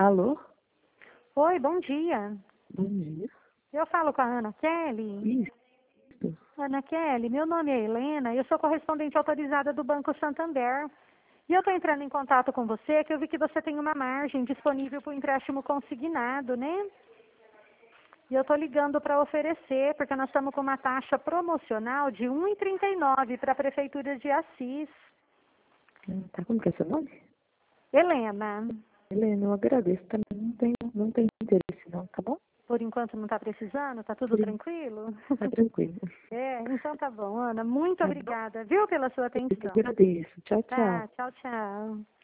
Alô? Oi, bom dia. Bom dia. Eu falo com a Ana Kelly. Isso. Ana Kelly, meu nome é Helena, eu sou correspondente autorizada do Banco Santander. E eu estou entrando em contato com você, que eu vi que você tem uma margem disponível para o empréstimo consignado, né? E eu estou ligando para oferecer, porque nós estamos com uma taxa promocional de 1,39 para a Prefeitura de Assis. Tá, como que é seu nome? Helena, Helena, eu agradeço. Também não tem interesse não, tá bom? por enquanto não está precisando? Está tudo Sim, tranquilo? tá tranquilo. Então tá bom, Ana. Muito Tá bom? obrigada, viu, pela sua Eu que atenção. agradeço. Tchau, tchau. Tá, tchau, tchau.